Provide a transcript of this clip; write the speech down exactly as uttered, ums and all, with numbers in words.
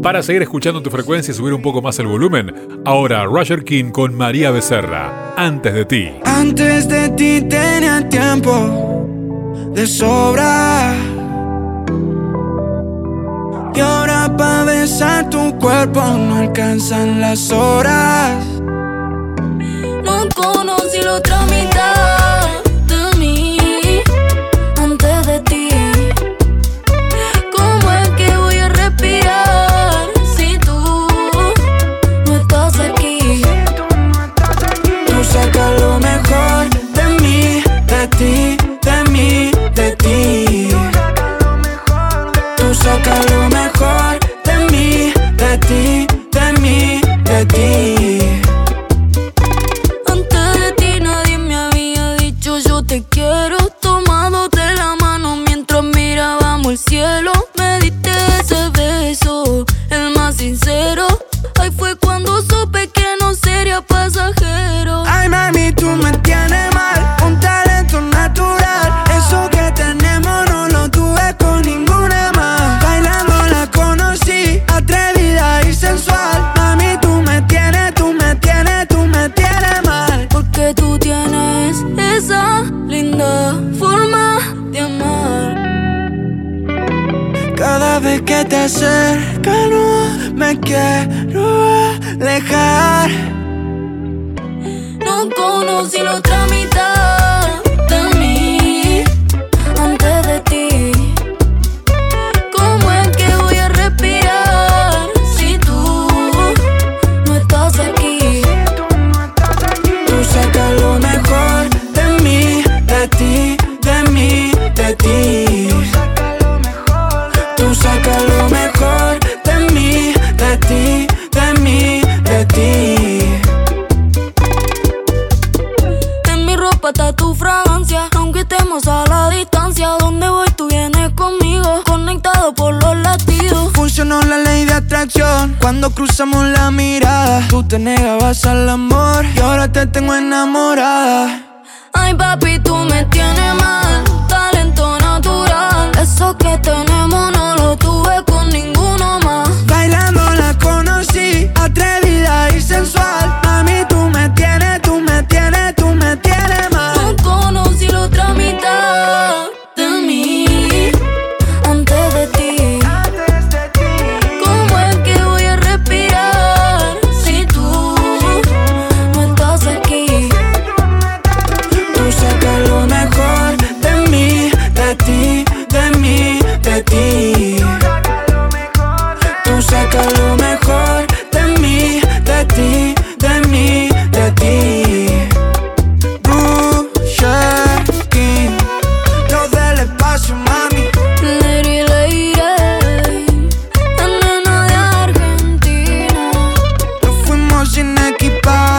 Para seguir escuchando tu frecuencia y subir un poco más el volumen, ahora Roger King con María Becerra, Antes de ti. Antes de ti tenía tiempo de sobra, y ahora pa' besar tu cuerpo no alcanzan las horas. No conocí la otra mitad de mí antes de ti. ¿Cómo es que voy a respirar si tú no estás aquí? Tú sacas lo mejor de mí, de ti, de mí, de ti. Tú sacas lo mejor de mí, de ti, de mí, de ti. Antes de ti nadie me había dicho yo te quiero. Tomándote la mano mientras mirábamos el cielo. Me diste ese beso, el más sincero. Ahí fue cuando supe que no sería pasajero. Ay mami, tú me tienes mal, un talento natural. Eso que tenemos no lo tuve con ninguna más. Bailando la conocí, atrevida y sensual. Mami, tú me tienes, tú me tienes, tú me tienes mal. Porque tú tienes esa linda forma de amar. Cada vez que te acercas no me quiero alejar. No conocí la otra mitad de mí antes de ti. ¿Cómo es que voy a respirar si tú no estás aquí? Tú sacas lo mejor de mí, de ti, de mí, de ti. Tú sacas lo mejor de mí, de ti, de mí, de ti. En mi ropa está tu fragancia, aunque estemos a la distancia. Donde voy tú vienes conmigo, conectado por los latidos. Funcionó la ley de atracción cuando cruzamos la mirada. Tú te negabas al amor y ahora te tengo enamorada. Ay papi, tú me tienes mal, talento natural. Eso que tenemos no lo tuve con ninguno más. Bailando la conocí, atrevida y sensual. Mami, tú me tienes, tú me tienes, tú me tienes mal. No conocí la otra mitad de mí antes de ti. ¿Cómo es que voy a respirar si tú no estás aquí? Tú sacas lo mejor de mí, de ti, de mí, de ti. Tú sacas lo mejor de mí, de ti, de mí, de ti. Roger King, lo del espacio, mami. Lady, lady, la nena de Argentina. Nos fuimos sin equipaje.